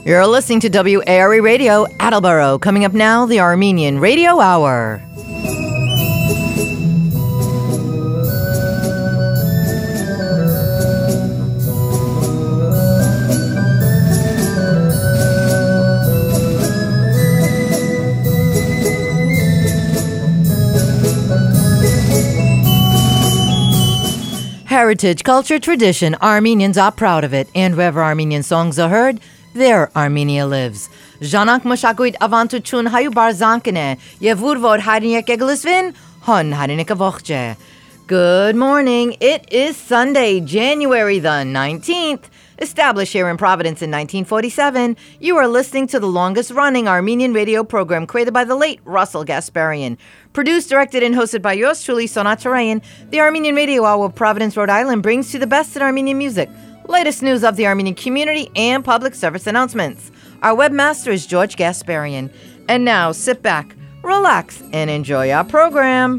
You're listening to WARE Radio, Attleboro. Coming up now, the Armenian Radio Hour. Heritage, culture, tradition, Armenians are proud of it, and wherever Armenian songs are heard, there Armenia lives. Ժանանք մշակույթ ավանդություն հայու բարձանքն է, եւ որ հայրենիք գլսվին, հոն հայրենիքը ողջ է. Good morning. It is Sunday, January the 19th. Established here in Providence in 1947, you are listening to the longest-running Armenian radio program created by the late Russell Gasparian. Produced, directed, and hosted by yours truly, Sonat Tarayan, the Armenian Radio Hour of Providence, Rhode Island brings you the best in Armenian music, latest news of the Armenian community, and public service announcements. Our webmaster is George Gasparian. And now, sit back, relax, and enjoy our program.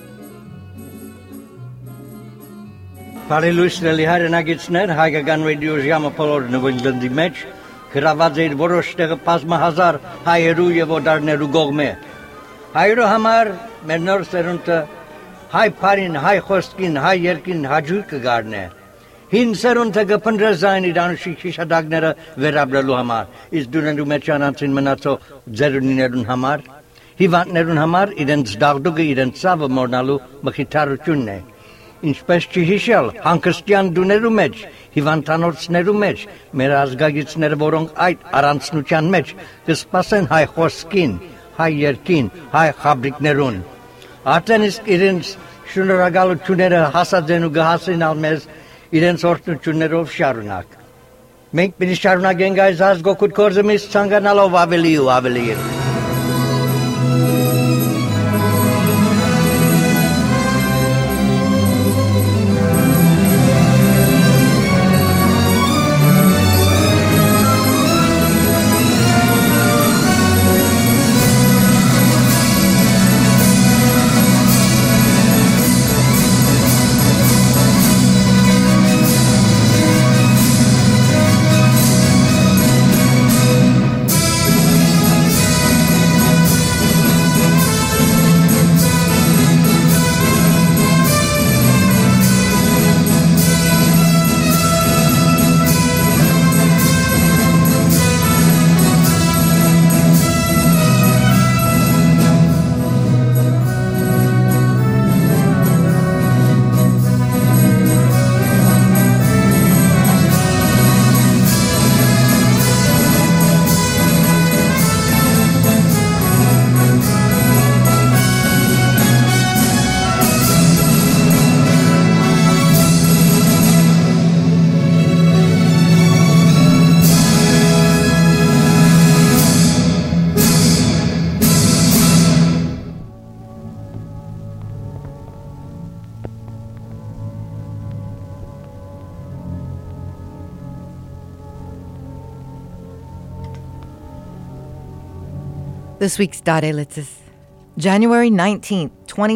Բարելույսների հայրենագիցներ, հայկական ռադիո ժամը բոլոր նվնջլնդի մեջ, գրաված էր որոշ տեղը բազմահազար հայերու և օտարներու կողմէ։ Հայերու համար մեր նոր սերունդը հայ փարին, հայ խոսքին, հայ երկին հաջույք կգարնե։ Հին սերունդը կփնտրե զայն իր անուշիկ հիշադակները վերաբերելու համար, իսկ դուներու մեջ անանցին մնացող ձերունիներուն համար, հիվանդներուն համար իրենց դաղդուկը իրենց ցավը մոռնալու մխիթարությունն է։ Ինչպես չհիշել հանգստյան դուներու մեջ, հիվանդանոցներու մեջ, մեր ազգագիցները, որոնք այդ առանցնության մեջ կսպասեն հայ խոսքին, հայ երկին, հայ խաբրիկներուն։ Արդեն իսկ իրենց շնորհակալությունները հասած են ու կհասնեն մեզ իրենց օրհնություններով շարունակ։ Մենք պիտի շարունակենք այս ազգօգուտ գործը մեզ ցանկանալով ավելի ու ավելի։ This week's Dadelitz is January 19th,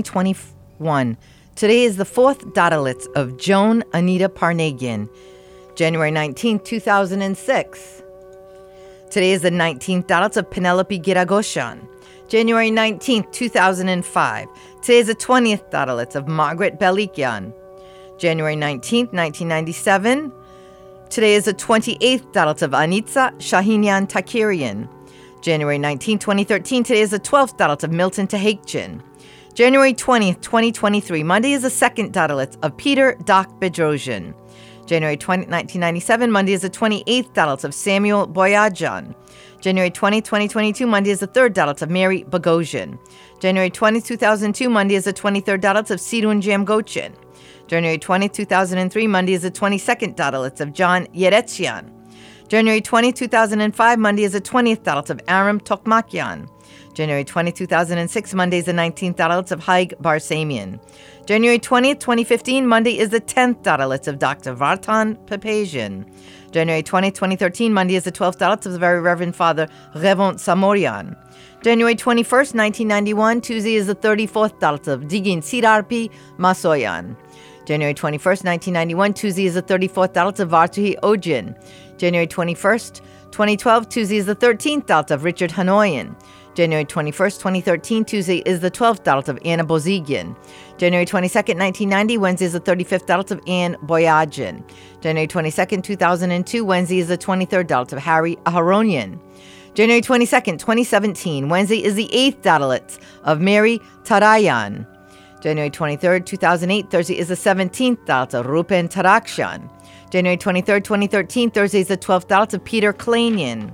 2021. Today is the fourth Dadelitz of Joan Anita Parnagian, January 19th, 2006. Today is the 19th Dadelitz of Penelope Giragosyan, January 19th, 2005. Today is the 20th Dadelitz of Margaret Belikyan, January 19th, 1997. Today is the 28th Dadelitz of Anitsa Shahinyan Takirian, January 19, 2013. Today is the 12th Dadelitz of Milton Tehekjian. January 20th, 2023. Monday is the second Dadelitz of Peter Doc Bedrosian. January 20, 1997. Monday is the 28th Dadelitz of Samuel Boyajian. January 20, 2022. Monday is the third Dadelitz of Mary Bogosian. January 20, 2002. Monday is the 23rd Dadelitz of Sidun Jamgochin. January 20, 2003. Monday is the 22nd Dadelitz of John Yeretzian. January 20, 2005, Monday is the 20th Dadelitz of Aram Tokmakyan. January 20, 2006, Monday is the 19th Dadelitz of Haig Barsamian. January 20th, 2015, Monday is the 10th Dadelitz of Dr. Vartan Papazian. January 20, 2013, Monday is the 12th Dadelitz of the Very Reverend Father Revon Samorian. January 21st, 1991, Tuesday is the 34th Dadelitz of Digin Sirarpi Masoyan. January 21st, 1991, Tuesday is the 34th Dalit of Vartuhi Ojin. January 21st, 2012, Tuesday is the 13th Dalit of Richard Hanoyan. January 21st, 2013, Tuesday is the 12th Dalit of Anna Bozigian. January 22nd, 1990, Wednesday is the 35th Dalit of Anne Boyadjian. January 22nd, 2002, Wednesday is the 23rd Dalit of Harry Aharonian. January 22nd, 2017, Wednesday is the 8th Dalit of Mary Tarayan. January 23rd, 2008, Thursday is the 17th Dalit of Rupen Tarakshan. January 23rd, 2013, Thursday is the 12th Dalit of Peter Klanian.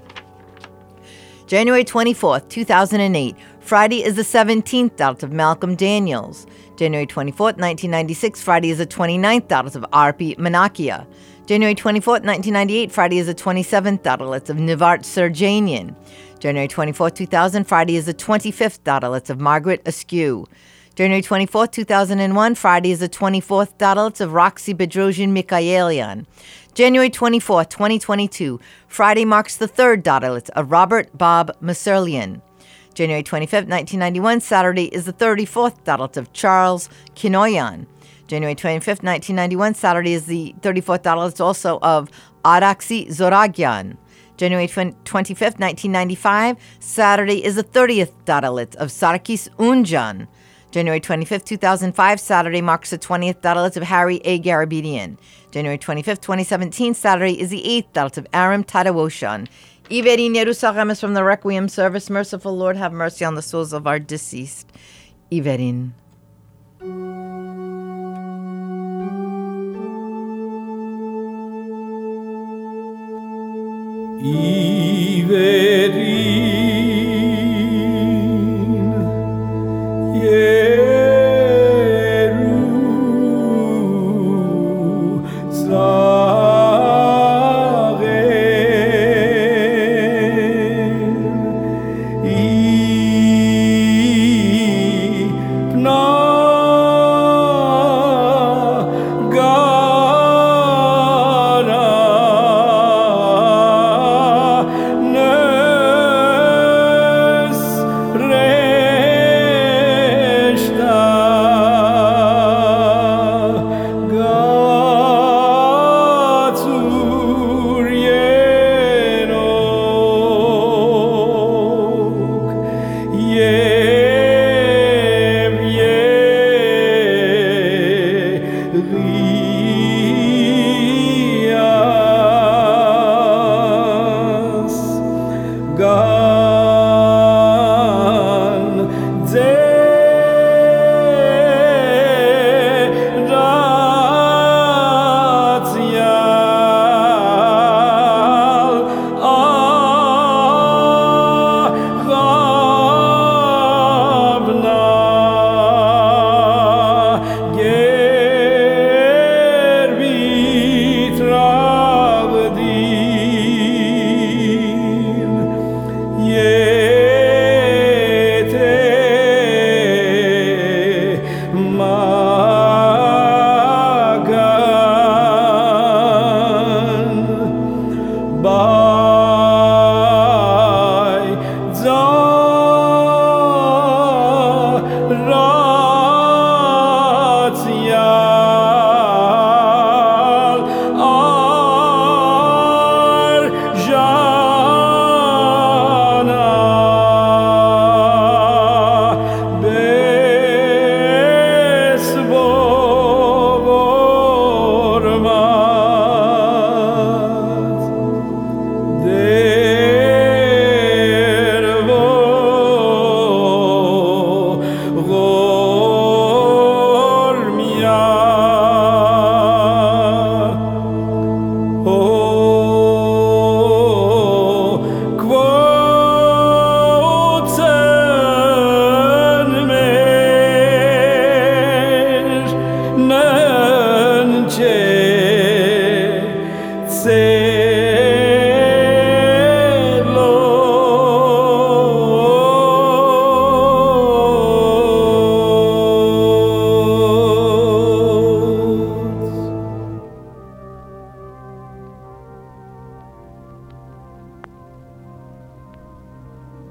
January 24th, 2008, Friday is the 17th Dalit of Malcolm Daniels. January 24th, 1996, Friday is the 29th Dalit of Arpi Manakia. January 24th, 1998, Friday is the 27th Dalit of Nivart Serjanian. January 24th, 2000, Friday is the 25th Dalit of Margaret Askew. January 24th, 2001, Friday is the 24th Dalit of Roxy Bedrosian Mikhaelian. January 24th, 2022, Friday marks the 3rd Dalit of Robert Bob Maserlian. January 25th, 1991, Saturday is the 34th Dalit of Charles Kinoyan. January 25th, 1991, Saturday is the 34th Dalit also of Araksi Zoragyan. January 25th, 1995, Saturday is the 30th Dalit of Sarkis Unjan. January 25th, 2005, Saturday marks the 20th Dalit of Harry A. Garabedian. January 25th, 2017, Saturday is the 8th Dalit of Aram Tadawoshan. Iverin Yerusacham is from the Requiem service. Merciful Lord, have mercy on the souls of our deceased. Iverin.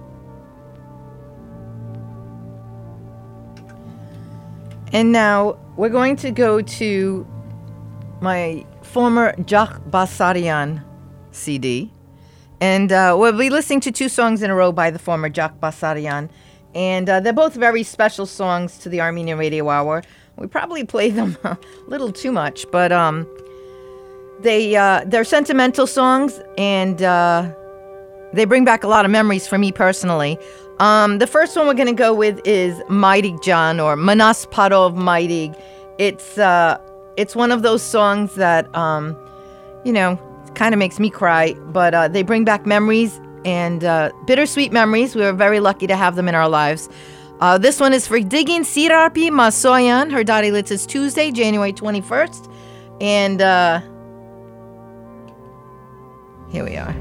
And now, we're going to go to my former Jacques Bassarian CD. And we'll be listening to 2 songs in a row by the former Jacques Bassarian. And they're both very special songs to the Armenian Radio Hour. We probably play them a little too much, but they're sentimental songs, and they bring back a lot of memories for me personally. The first one we're going to go with is Mayrig Jan, or Manas Parov Mayrig. It's one of those songs that, kind of makes me cry, but they bring back memories, and bittersweet memories. We were very lucky to have them in our lives. This one is for Digin Sirarpi Masoyan. Her Dadi Litz is Tuesday, January 21st. And here we are.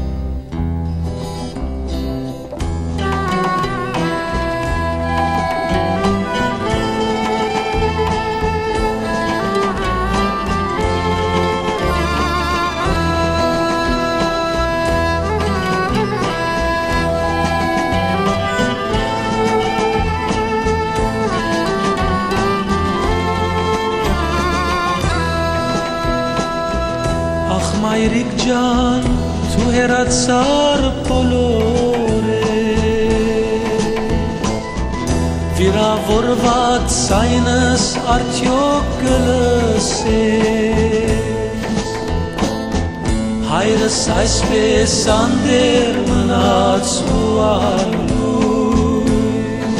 Mayrig Jan, tu heratsar polore Viravorvat sainus artiogeles Hayres aispes ander mnats uarlus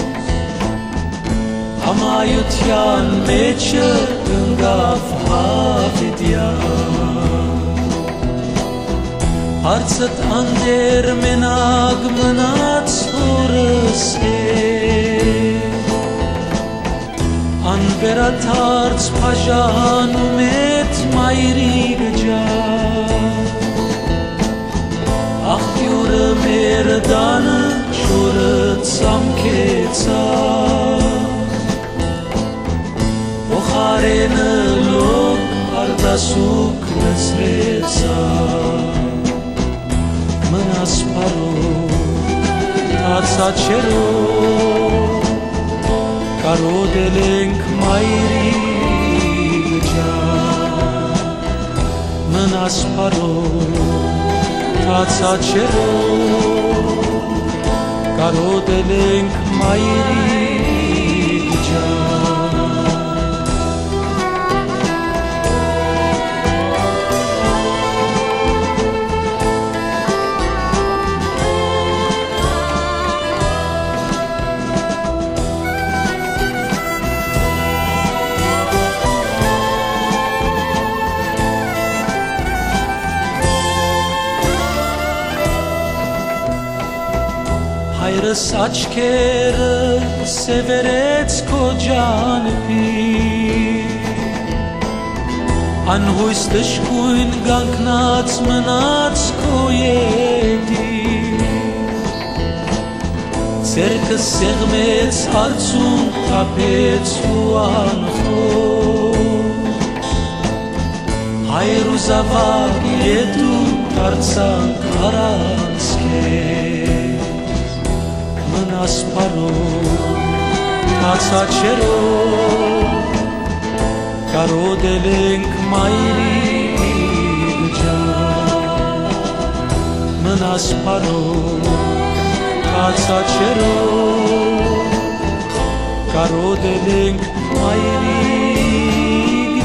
Amayutyan meche ıngav havidyan Artsat ander menag mnats urse Anberat arts pajan umet Mayrig Jan Ach yure merdan şuret samketsa Okharen lok ardasuk nesretsa Manas Parov Tatsachero Karodelenk Mayrig Jan Manas Parov Tatsachero Karodelenk Mayrig Jan Hayres açkere severets kojanpi Anhuis deshkuin ganknats mnats koyedi Zerkes segmets artsum tapets uanchos Hayru zavag yedu tartsan karanskes Manas Parov Tatsachero Karodelenk Mayrig Jan Manas Parov Tatsachero Karodelenk Mayrig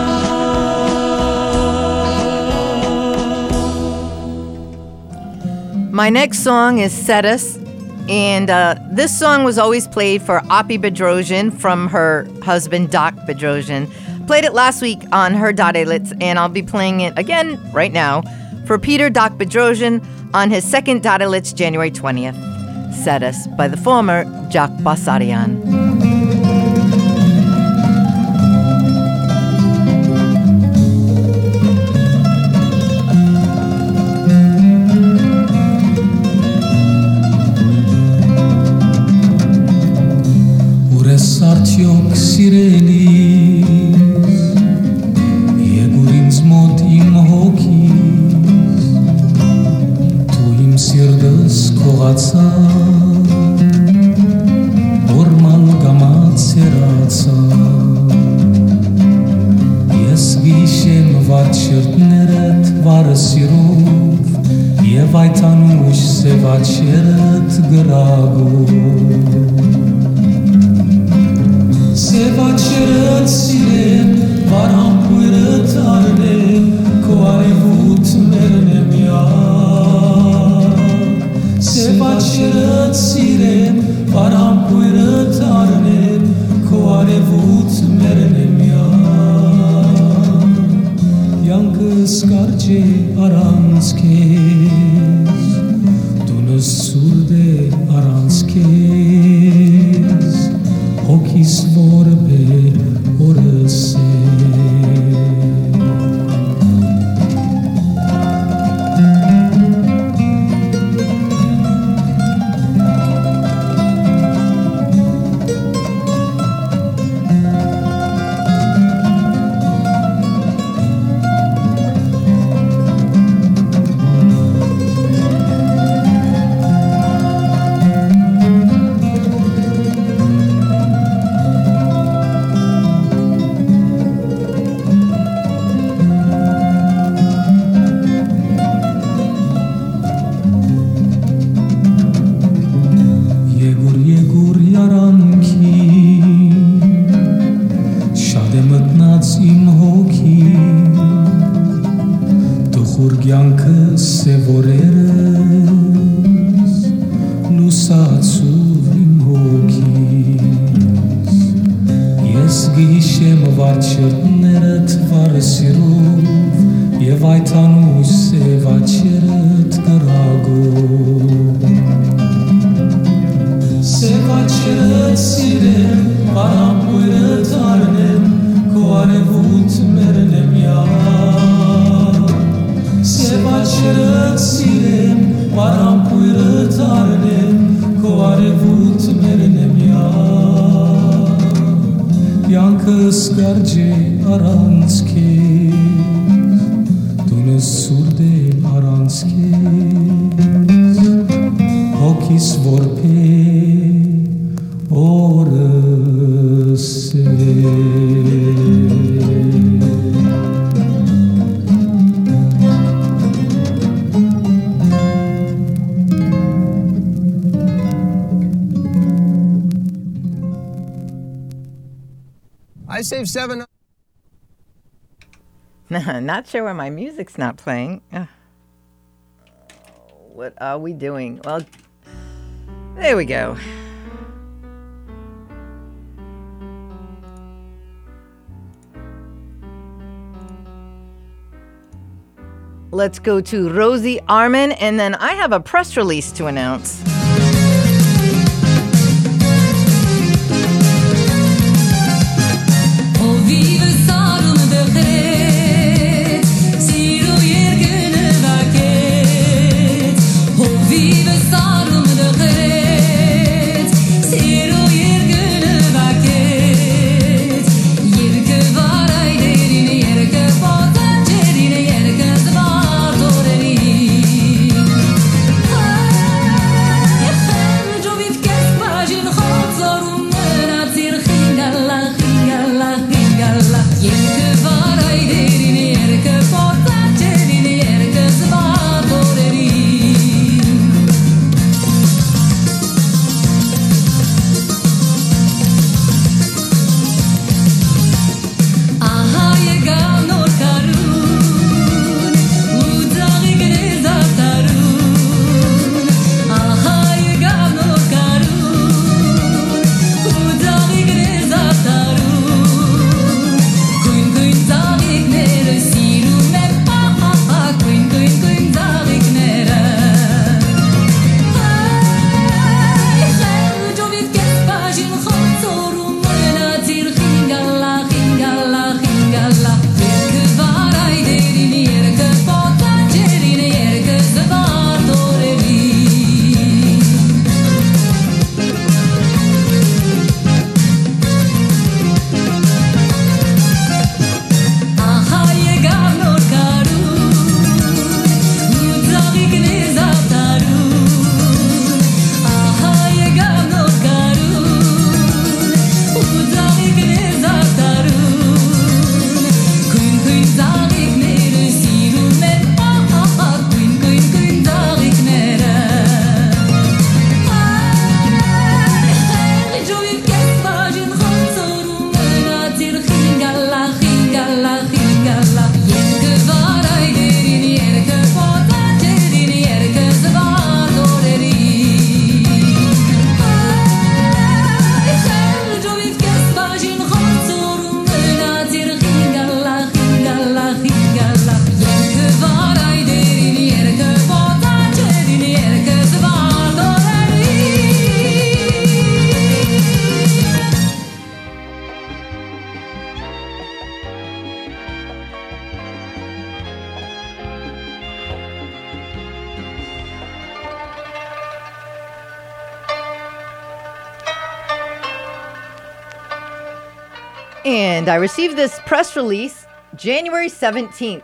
Jan. My next song is Sedes. And this song was always played for Api Bedrosian from her husband, Doc Bedrosian. Played it last week on her Dadi Litz, and I'll be playing it again right now for Peter Doc Bedrosian on his second Dadi Litz, January 20th. Sedes by the former Jacques Bassarian. Արդյոք սիրելիս Եգուր ինձ մոտ իմ հոգիս Դու իմ սիրտս քողացա Օրմալ գամած երացա vajtanush se vačeret grago se vačeret sire varam pujret arne ko arevut mernem ja se vačeret sire varam pujret arne ko arevut mernem ja yankı skarce aranskes tunus surde aranskes hokis vorbe orse I saved 7. Not sure why my music's not playing. What are we doing? Well, there we go. Let's go to Rosie Arman, and then I have a press release to announce. And I received this press release January 17th.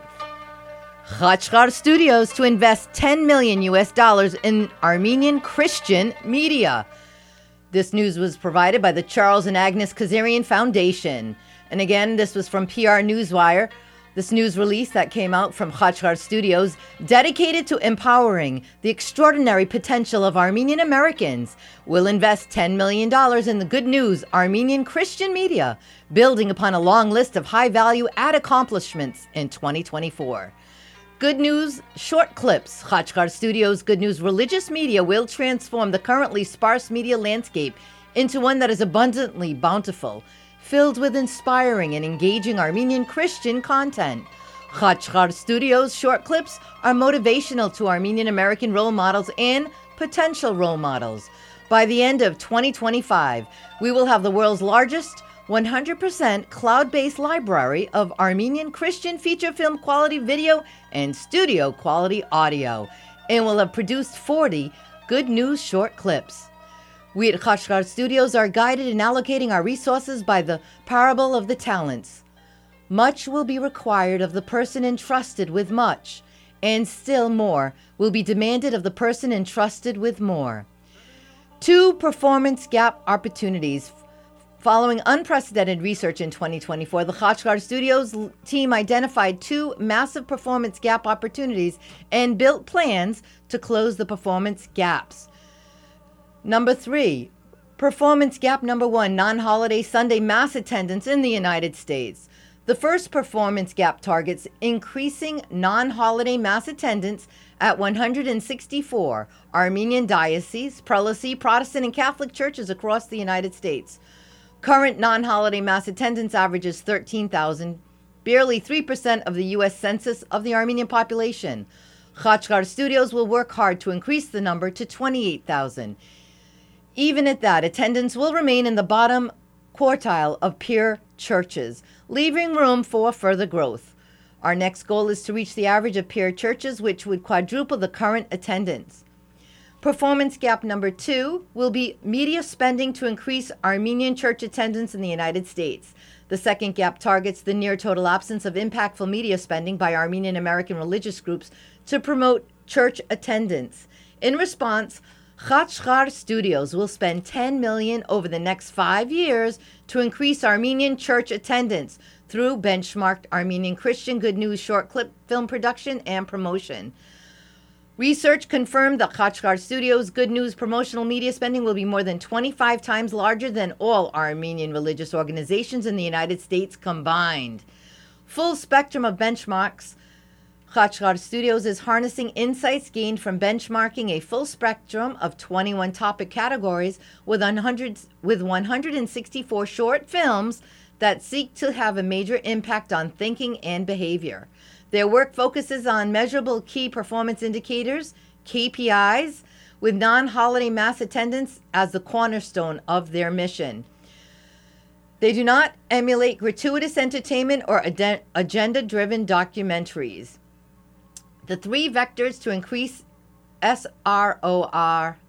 Khachkar Studios to invest $10 million in Armenian Christian media. This news was provided by the Charles and Agnes Kazarian Foundation. And again, this was from PR Newswire. This news release that came out from Khachkar Studios, dedicated to empowering the extraordinary potential of Armenian Americans, will invest $10 million in the Good News Armenian Christian media, building upon a long list of high-value ad accomplishments in 2024. Good News Short Clips. Khachkar Studios' Good News religious media will transform the currently sparse media landscape into one that is abundantly bountiful, filled with inspiring and engaging Armenian Christian content. Khachkar Studios' short clips are motivational to Armenian American role models and potential role models. By the end of 2025, we will have the world's largest 100% cloud-based library of Armenian Christian feature film quality video and studio quality audio, and will have produced 40 Good News short clips. We at Khachkar Studios are guided in allocating our resources by the parable of the talents. Much will be required of the person entrusted with much, and still more will be demanded of the person entrusted with more. 2 performance gap opportunities. Following unprecedented research in 2024, the Khachkar Studios team identified 2 massive performance gap opportunities and built plans to close the performance gaps. Number 3, performance gap number 1, non-holiday Sunday mass attendance in the United States. The first performance gap targets increasing non-holiday mass attendance at 164 Armenian dioceses, prelacy, Protestant, and Catholic churches across the United States. Current non-holiday mass attendance averages 13,000, barely 3% of the U.S. census of the Armenian population. Khachkar Studios will work hard to increase the number to 28,000. Even at that, attendance will remain in the bottom quartile of peer churches, leaving room for further growth. Our next goal is to reach the average of peer churches, which would quadruple the current attendance. Performance gap number 2 will be media spending to increase Armenian church attendance in the United States. The second gap targets the near total absence of impactful media spending by Armenian American religious groups to promote church attendance. In response, Khachkar Studios will spend $10 million over the next 5 years to increase Armenian church attendance through benchmarked Armenian Christian Good News short clip film production and promotion. Research confirmed that Khachkar Studios' Good News promotional media spending will be more than 25 times larger than all Armenian religious organizations in the United States combined. Full spectrum of benchmarks. Khachkar Studios is harnessing insights gained from benchmarking a full spectrum of 21 topic categories with 164 short films that seek to have a major impact on thinking and behavior. Their work focuses on measurable key performance indicators, KPIs, with non-holiday mass attendance as the cornerstone of their mission. They do not emulate gratuitous entertainment or agenda-driven documentaries. The 3 vectors to increase SROI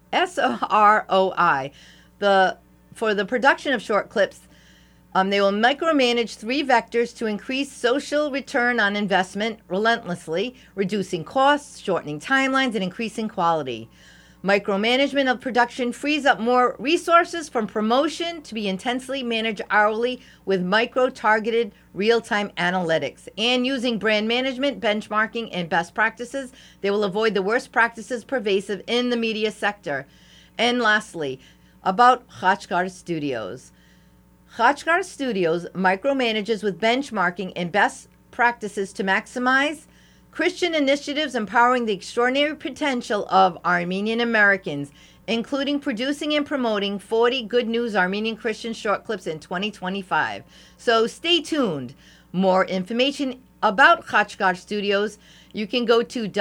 for the production of short clips, they will micromanage 3 vectors to increase social return on investment relentlessly, reducing costs, shortening timelines, and increasing quality. Micromanagement of production frees up more resources from promotion to be intensely managed hourly with micro-targeted real-time analytics. And using brand management, benchmarking, and best practices, they will avoid the worst practices pervasive in the media sector. And lastly, about Khachkar Studios. Khachkar Studios micromanages with benchmarking and best practices to maximize Christian initiatives empowering the extraordinary potential of Armenian Americans, including producing and promoting 40 Good News Armenian Christian short clips in 2025. So stay tuned. More information about Khachkar Studios, you can go to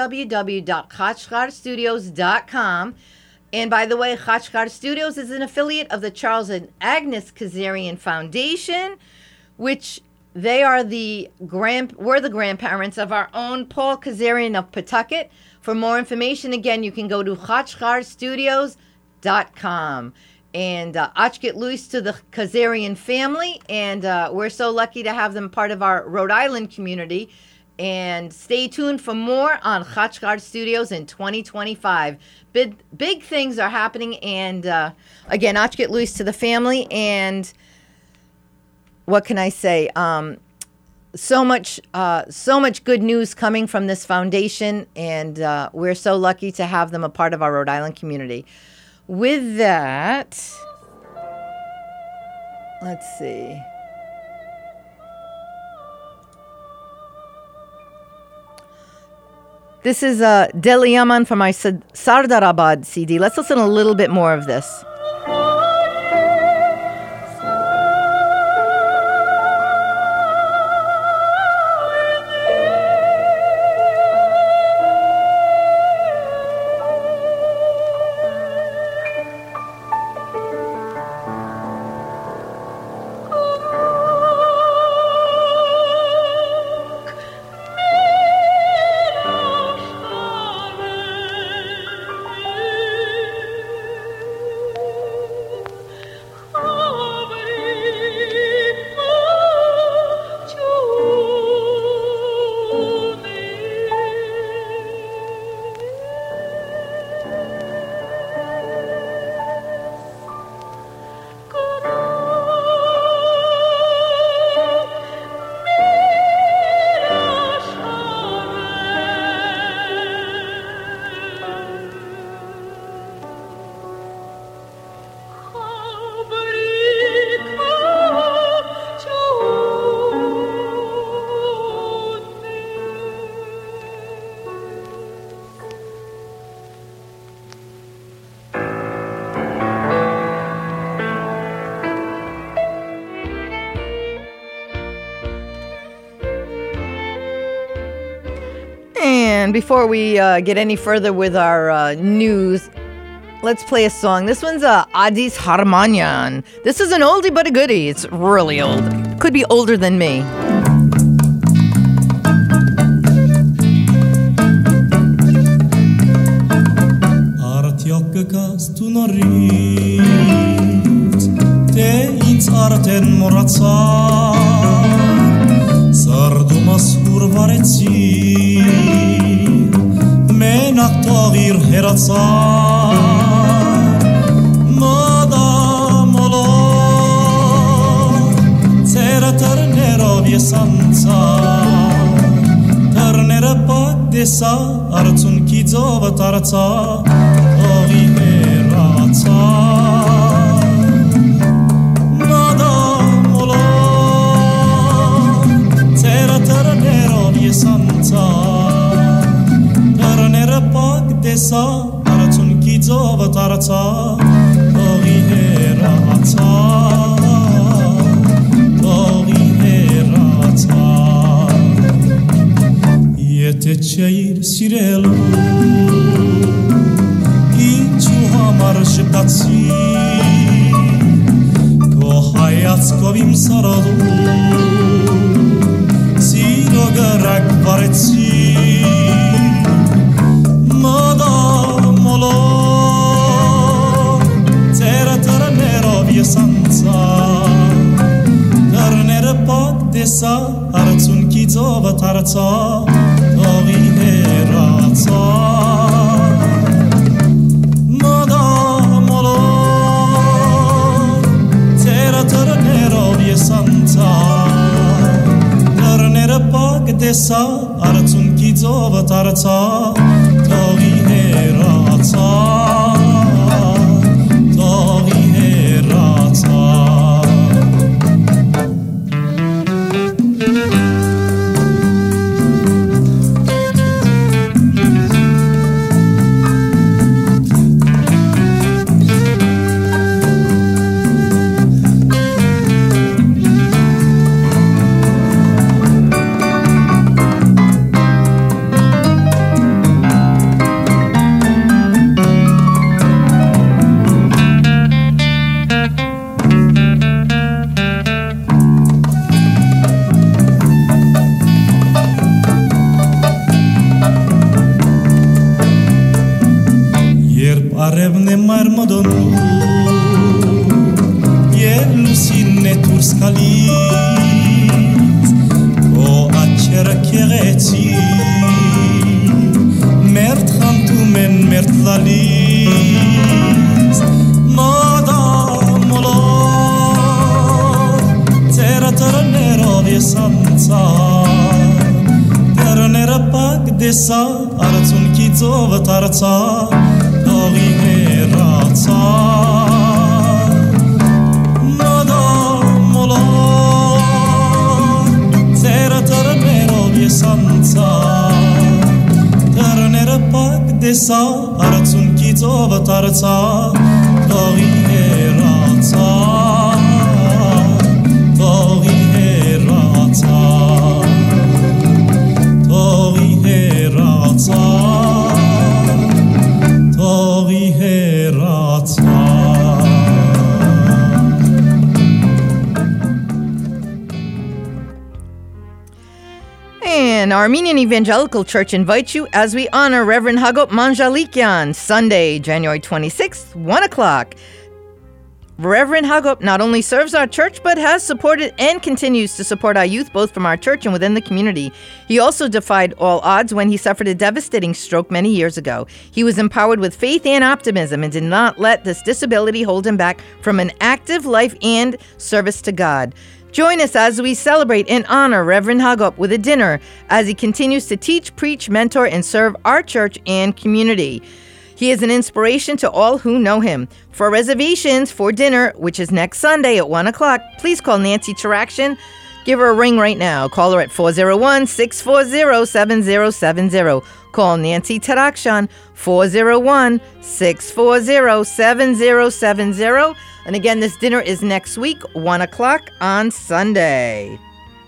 www.khachkarstudios.com. And by the way, Khachkar Studios is an affiliate of the Charles and Agnes Kazarian Foundation, which we're the grandparents of our own Paul Kazarian of Pawtucket. For more information, again, you can go to khachkarstudios.com. And Achkit Luis to the Kazarian family. And we're so lucky to have them part of our Rhode Island community. And stay tuned for more on Chachgard Studios in 2025. Big things are happening. And again, Achkit Luis to the family. And what can I say? So much good news coming from this foundation. And we're so lucky to have them a part of our Rhode Island community. With that, let's see. This is Deli Yaman from my Sardarabad CD. Let's listen a little bit more of this. And before we get any further with our news, let's play a song. This one's Adis Harmanyan. This is an oldie but a goodie. It's really old. Could be older than me. Artjokkekas tu norit Te ins arten moratsa Sardumas urvaretsi Menaktovir heratsa Madamolo Cera ternero viesanca Ternera padesa Artun kizova tarca Ovi heratsa Madamolo Cera ternero viesanca Ternera padesa Artun kizova tarca Ovi heratsa Ovi heratsa Yete çayır sirelu İnçu hamar şıptatsi Ko hayatkovim saradu Sirogarak varetsi Madamolo Tera ternero viesanca Ternera padesa Artun kizova tarca Ovi heratsa Madamolo Tera ternero viesanca Ternera padesa Artun kizova tarca Ovi heratsa Ovi heratsa Arevne marmodonu լուսինն է դուրս գալիս Քո աչքերը քեղեցի Մերթ խանդում են մերթ լալիս Մադամ մոլոր Ձերը տրներով ես անցա Դերները պակ դեսա Արցունքի ծովը տարցա Թողի հեռացա Sansa Tărnere pac de sa Arțunchi țovă tarța Tori herața Tori herața Tori herața Tori herața And Armenian Evangelical Church invites you as we honor Reverend Hagop Manjalikyan, Sunday, January 26th, 1 o'clock. Reverend Hagop not only serves our church, but has supported and continues to support our youth, both from our church and within the community. He also defied all odds when he suffered a devastating stroke many years ago. He was empowered with faith and optimism and did not let this disability hold him back from an active life and service to God. Join us as we celebrate and honor Reverend Hagop with a dinner as he continues to teach, preach, mentor, and serve our church and community. He is an inspiration to all who know him. For reservations for dinner, which is next Sunday at 1 o'clock, please call Nancy Tarakshan. Give her a ring right now. Call her at 401-640-7070. Call Nancy Tarakshan, 401-640-7070. And again, this dinner is next week, 1 o'clock on Sunday.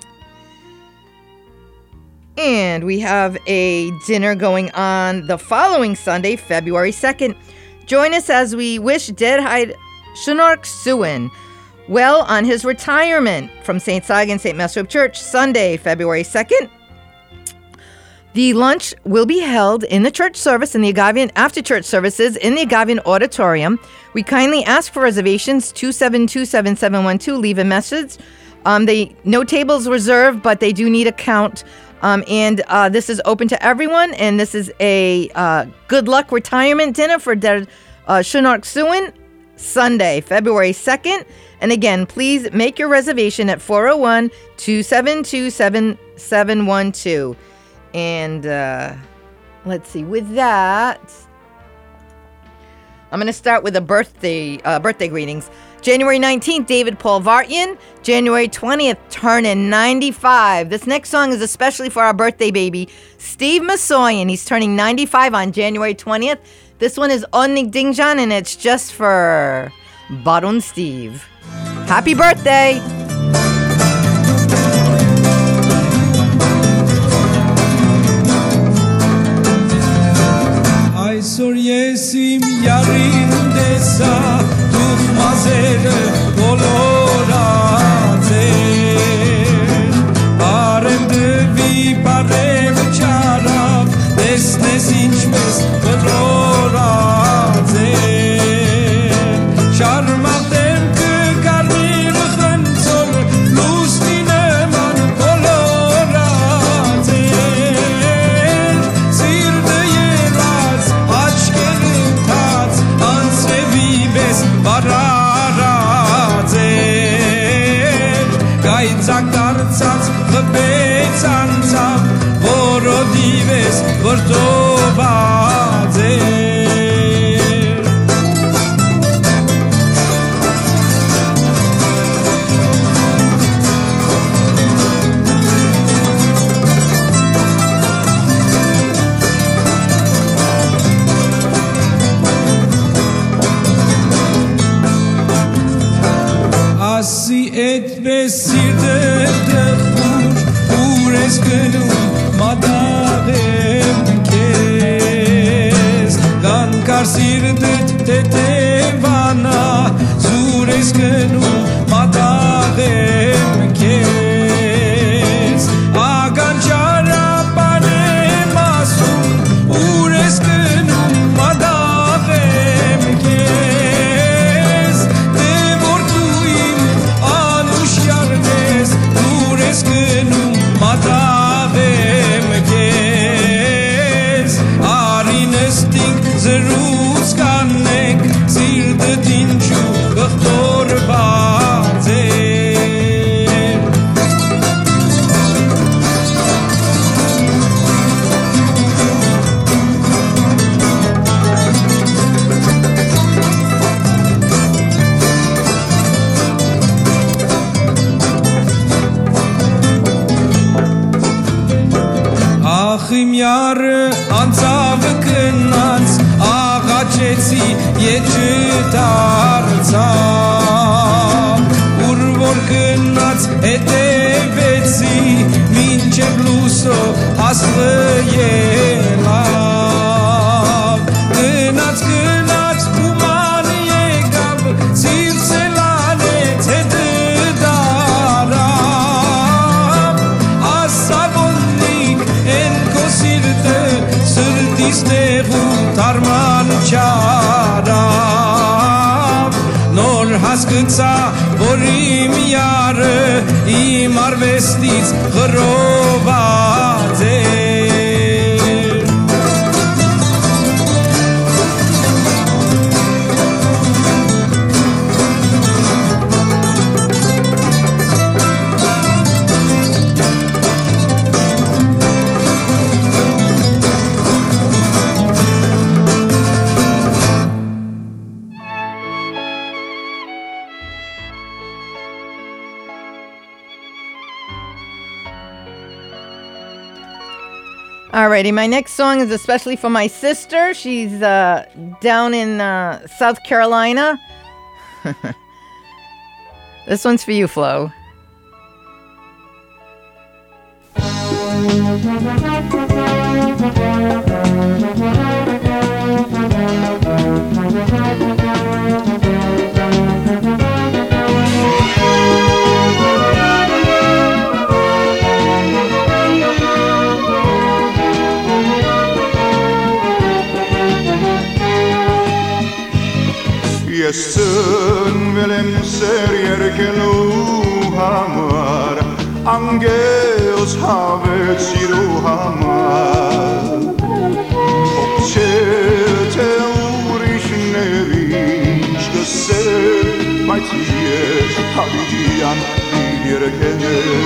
And we have a dinner going on the following Sunday, February 2nd. Join us as we wish Derhaid Shunork Suin well on his retirement from St. Sagan St. Mesrop Church, Sunday, February 2nd. The lunch will be held in the church service in the Agavian after church services in the Agavian auditorium. We kindly ask for reservations 272-7712. Leave a message. No tables reserved, but they do need a count. And this is open to everyone. And this is a good luck retirement dinner for Shunork Suin, Sunday, February 2nd. And again, please make your reservation at 401-272-7712. And let's see, with that, I'm going to start with a birthday greetings. January 19th, David Paul Vartyan. January 20th, turning 95. This next song is especially for our birthday baby, Steve Masoyan. He's turning 95 on January 20th. This one is Onnig Dingjan, and it's just for Baron Steve. Happy birthday! Այսօր ես իմ յարին տեսա դուք մազերը բոլորած են Բարեմ դվի բարեմ չարավ տեսնես ինչպես բլորած են Շարմալ դեմքը կարմիրը խնցոն լուսնի նման բոլորած են Սիրտը ելած Բարարած էր Գայցակ դարձած խբեց անցավ Որոդիվ ես վրդոված էր Ասի էդպես սիրտը դխուր Ուր ես գնում մադաղեմ կեզ Գանկար սիրտըտ տետևանա Զուր ես գնում մադաղեմ կեզ Ագան ճարապան եմ ասում Ուր ես գնում մադաղեմ կեզ Դե որ դու իմ նստինք զրուց կանենք սիրտը դինչու գխտոր բարձեր Ախիմ յարը անցավը կնած աղաչեցի ետ չդարձավ ուր որ գնաց հետևեցի մինչև լուսո հասլը ելավ գնաց ու ման եկավ սիրսել անեց հետը դարավ ասագոննիկ են քո սիրտը սրտիս տեղու տարման չարավ նոր հասկացա որ իմ յարը իմ արվեստից խռոված է Alrighty, my next song is especially for my sister. She's down in South Carolina. This one's for you, Flo. Ես ծնվել եմ սեր երկելու համար անգելս հավեց սիրու համար ով չէ թե ուրիշների ինչ գսել բայց ես հավիջյան երկել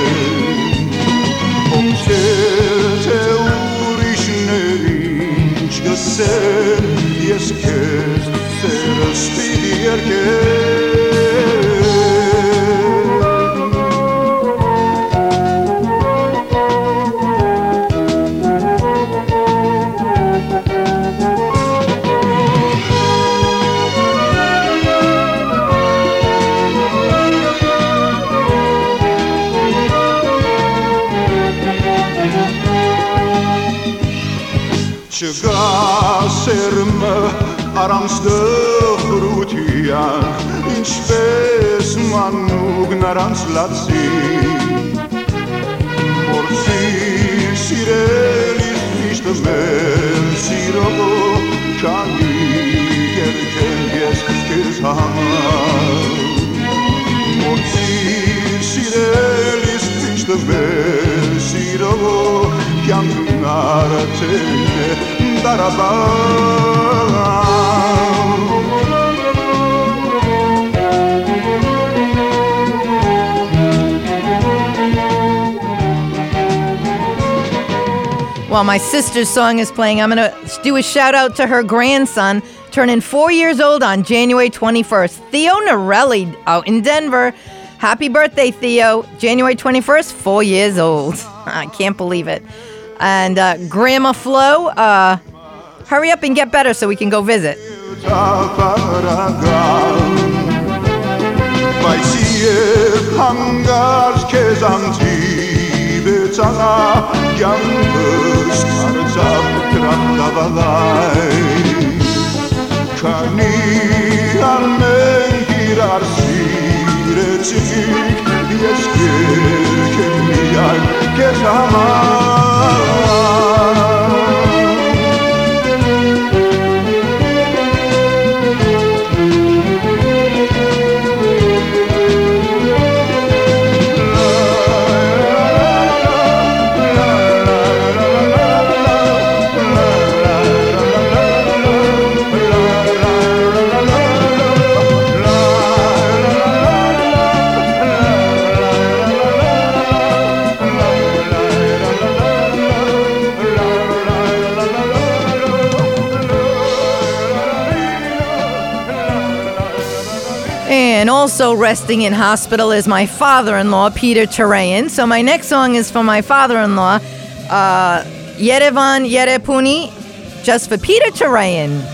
ով չէ թե ուրիշների ինչ գսել ես քեզ Seră spirier che Չգասերմը Aranց դխրության ինչպես մանուկ նրանց լացի Մորցիր սիրելիս միշտ մեր սիրով Քանի երկել ես քեզ համար Մորցիր սիրելիս միշտ մեր սիրով Կյանքն արդեն է դարաբար While my sister's song is playing, I'm going to do a shout out to her grandson, turning 4 years old on January 21st. Theo Norelli out in Denver. Happy birthday, Theo. January 21st, 4 years old. I can't believe it. And Grandma Flo, hurry up and get better so we can go visit. And also resting in hospital is my father-in-law, Peter Tarayan. So my next song is for my father-in-law, Yerevan Yerepuni, just for Peter Tarayan.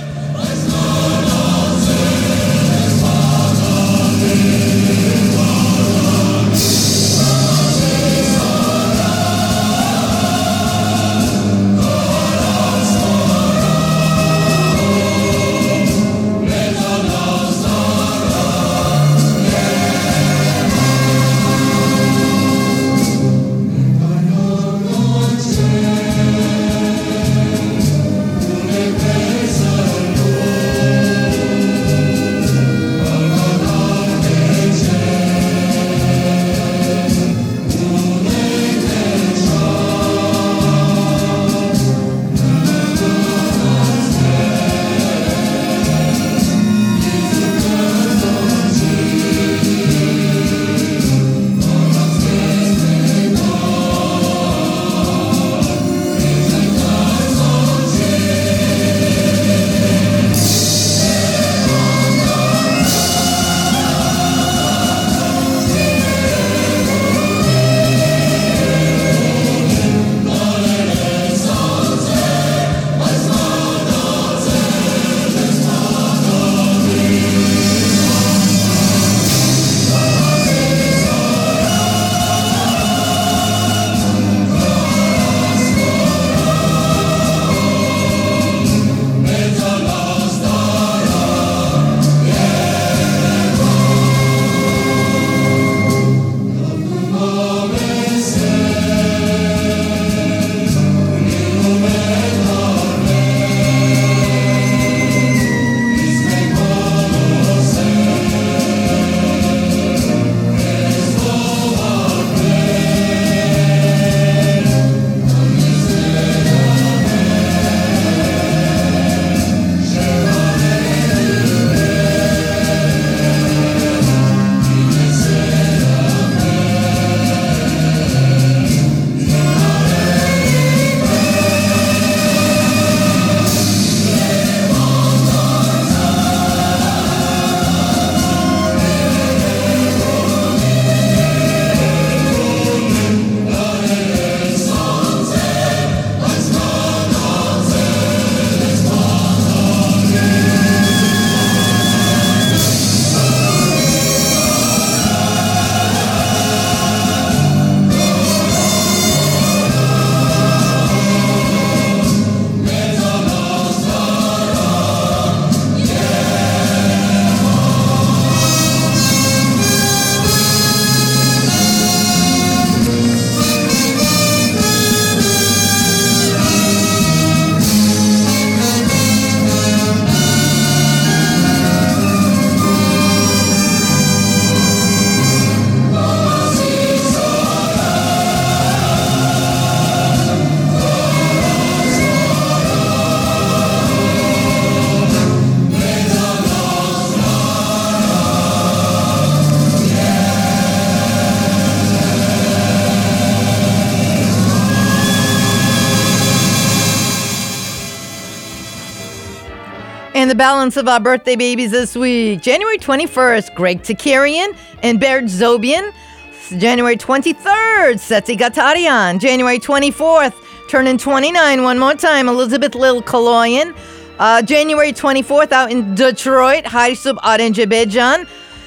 And the balance of our birthday babies this week. January 21st, Greg Takarian and Bert Zobian. January 23rd, Setzi Gatarian. January 24th, turning 29 one more time, Elizabeth Lil Kaloyan. January 24th, out in Detroit, Haisub Adenjabejan.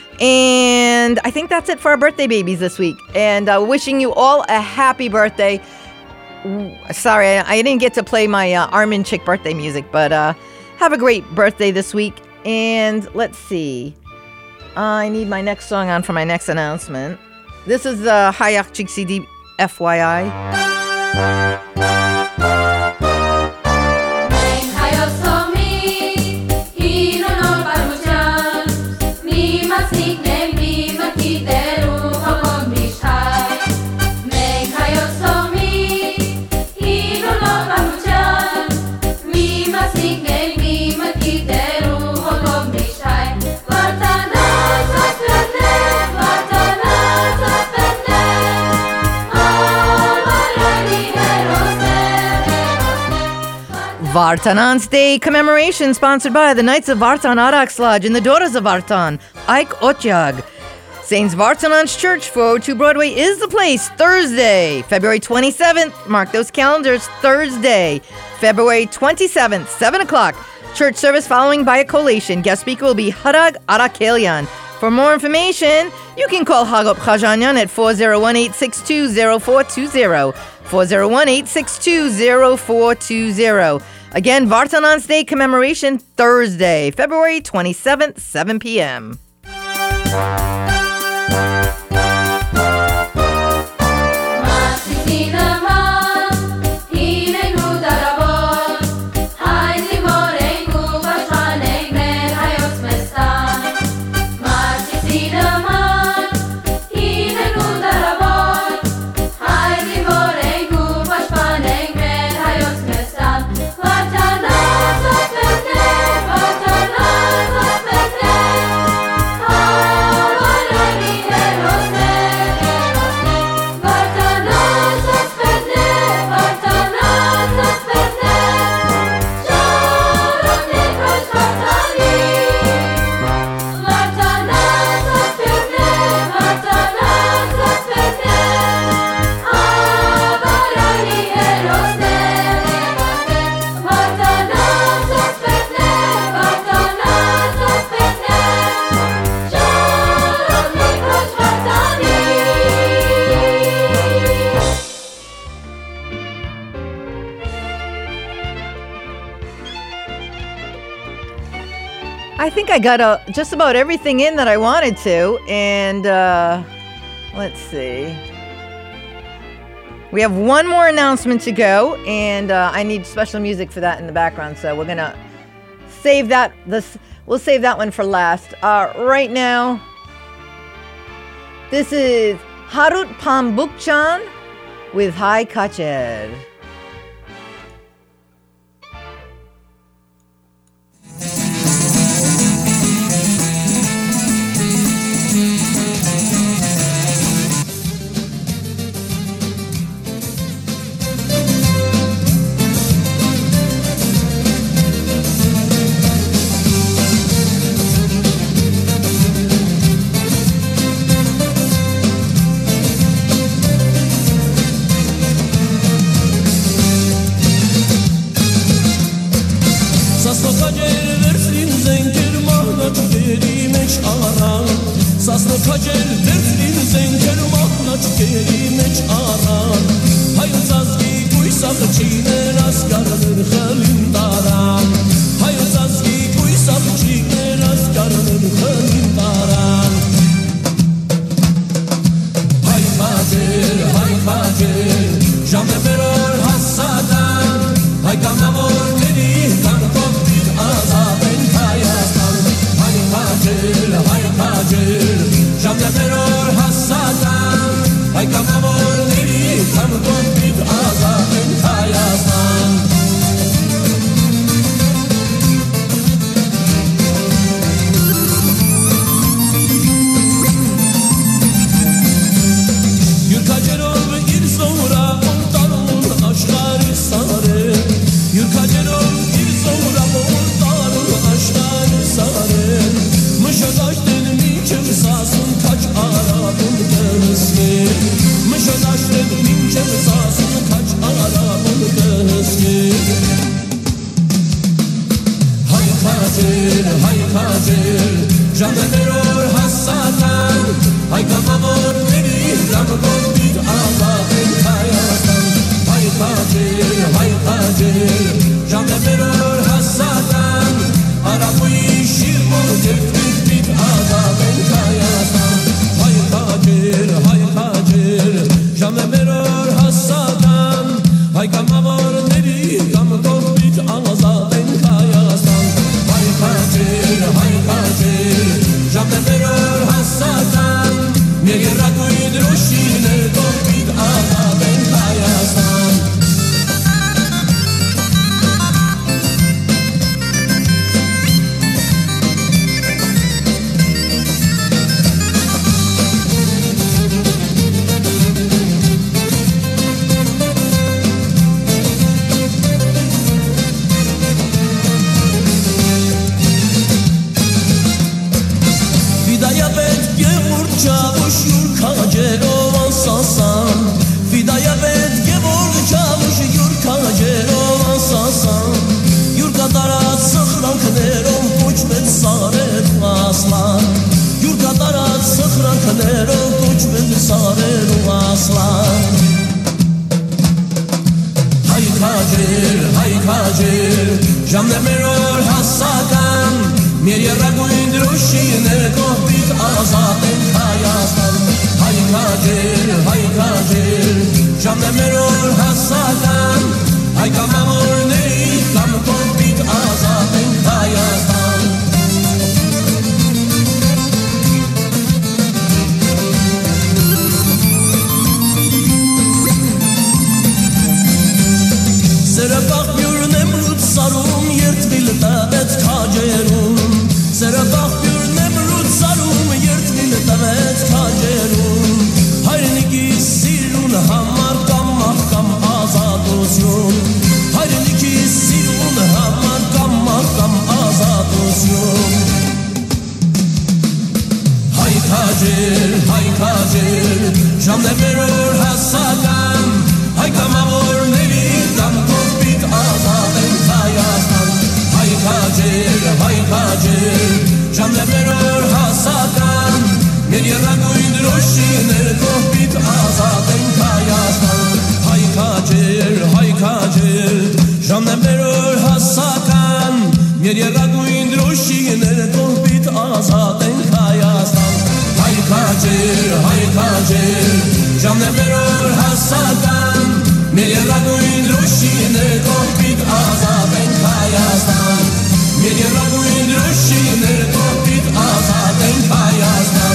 And I think that's it for our birthday babies this week. And wishing you all a happy birthday. Sorry, I didn't get to play my Armin Chick birthday music, but have a great birthday this week. And let's see. I need my next song on for my next announcement. This is the Hayak Chick CD FYI. Rosé. Vartanants Day commemoration sponsored by the Knights of Vartan Araks Lodge and the Daughters of Vartan, Ike Otyag. Saints Vartanants Church, 402 Broadway is the place. Thursday, February 27th. Mark those calendars. Thursday, February 27th, 7 o'clock. Church service following by a collation. Guest speaker will be Harag Arakelian. For more information, you can call Hagop Khajanyan at 401-862-0420. 401-862-0420. Again, Vartanants Day commemoration Thursday, February 27th, 7 p.m. I think I got just about everything in that I wanted to, and let's see. We have one more announcement to go, and I need special music for that in the background, so we're gonna save that. We'll save that one for last. Right now, this is Harut Pambukchan with Hai Kacher. Sasno kacel dertlin zenker mahnaç gerimeç aran Hayır zazgi kuysak çiğner askardır halindaran Hayır zazgi kuysak çiğner askardır halindaran Hay kacer, jamne beror hassadan Hay kamamor meri kankot bir azaben hayastan Hay kacer Jamne beror hassadan Hay kamamor neri kankot bir azaben hayastan Yurkacerol irzora ondarul aşkari sare Yurkacerol irzora ondarul aşkari sare Mışadaştın minçem sasın kaç arabın dönüski Mışadaştın minçem sasın kaç arabın dönüski Hay kacer, jamne beror hassatan Hay kamamor meri ramkot bir azaben hayastan Hay kacer, jamne beror hassatan Arabuyi şirmon tefrik bir azaben hayastan Hay kacer, jamne beror hassatan Hay kamamor meri ramkot bir azaben hayastan Hay kacer, jamne beror hassatan Nege rakuy droshine Jamnemeror hasakan Mir yaraguin drushin kohbit azaten hayastan Hay kajir Jamnemeror hasakan Hay kamamor nei kam kohbit azaten hayastan Serabak yurnemrut sarum yert biltavet kajerum Serabak yurnemrut sarum yert biltavet kajerum Hayrniki sirun hamar kam azad olsun Hayrniki sirun hamar kam azad olsun Hay kajir Jamnemeror hasakan Hay kamavor nevi kam kohbit azaten hayastan Hay kajir Jamnemeror hasakan Mir yaraguin drushin kohbit azaten hayastan Hay kajir Jamnemeror hasakan Mir yaraguin drushin kohbit azaten hayastan Hay kajir Jamnemeror hasakan Mir yaraguin drushin kohbit azaten hayastan Mir yaraguin drushin kohbit azaten hayastan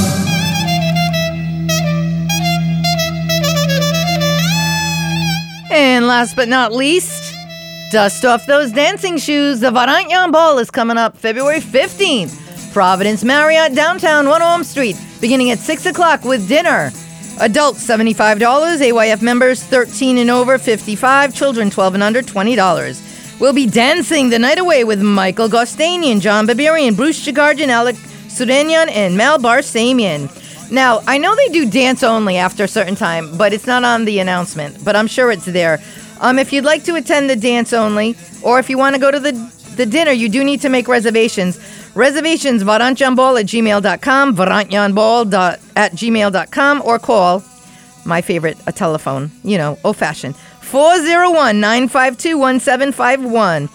And last but not least, dust off those dancing shoes. The Varantyan Ball is coming up February 15th. Providence Marriott, downtown 1 Elm Street, beginning at 6 o'clock with dinner. Adults, $75. AYF members, 13 and over, $55. Children, 12 and under, $20. We'll be dancing the night away with Michael Gostanian, John Barbarian, Bruce Chigarjan, Alec Sudanyan, and Mal Barsamian. Now, I know they do dance only after a certain time, but it's not on the announcement, but I'm sure it's there. If you'd like to attend the dance only, or if you want to go to the dinner, you do need to make reservations. Reservations, varantyanball@gmail.com, varantyanball@gmail.com, or call, my favorite, a telephone, old-fashioned, 401-952-1751,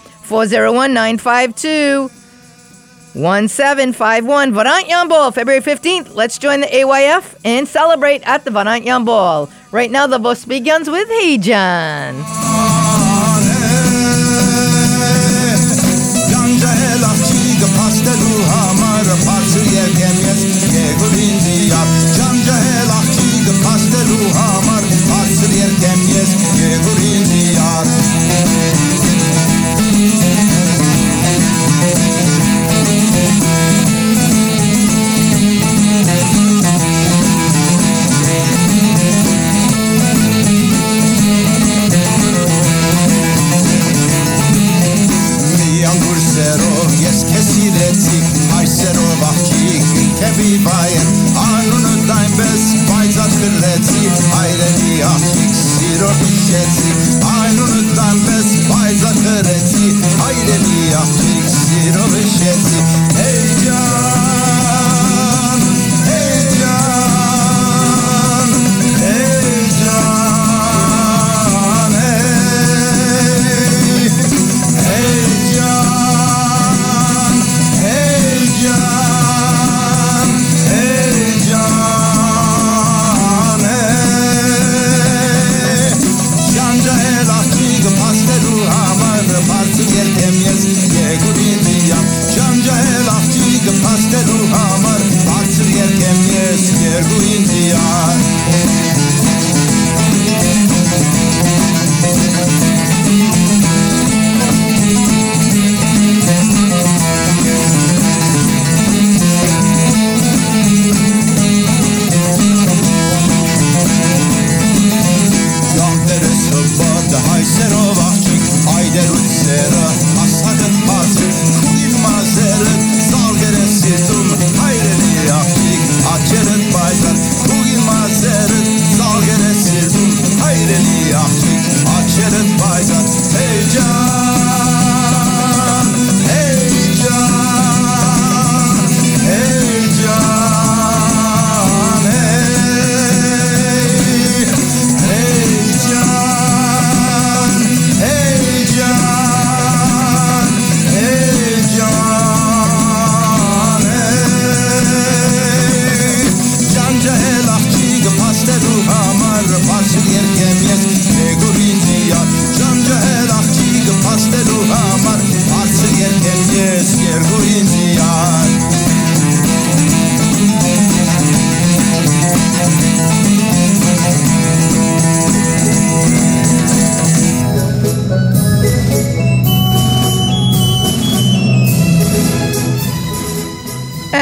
401-952-1751, Varantyan Ball, February 15th. Let's join the AYF and celebrate at the Varantyan Ball. Right now, the bus begins with Hey John.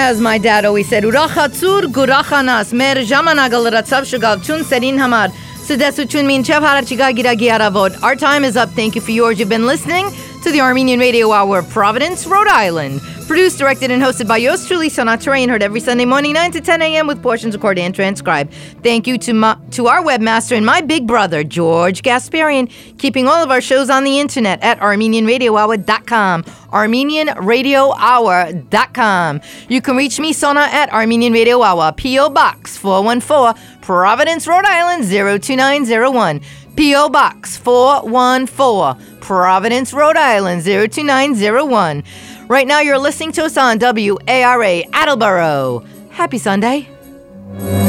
as my dad always said, Urachatzur gurachanas mer jamanagal ratzav shagav chun serin hamar. Our time is up. Thank you for yours. You've been listening to the Armenian Radio Hour of Providence, Rhode Island. Produced, directed, and hosted by yours truly, Sonat Terrain, heard every Sunday morning, 9 to 10 a.m. with portions recorded and transcribed. Thank you to our webmaster and my big brother, George Gasparian, keeping all of our shows on the internet at ArmenianRadioHour.com. ArmenianRadioHour.com. You can reach me, Sona, at Armenian Radio Hour, P.O. Box 414, Providence, Rhode Island, 02901. P.O. Box 414, Providence, Rhode Island, 02901. Right now, you're listening to us on WARA Attleboro. Happy Sunday.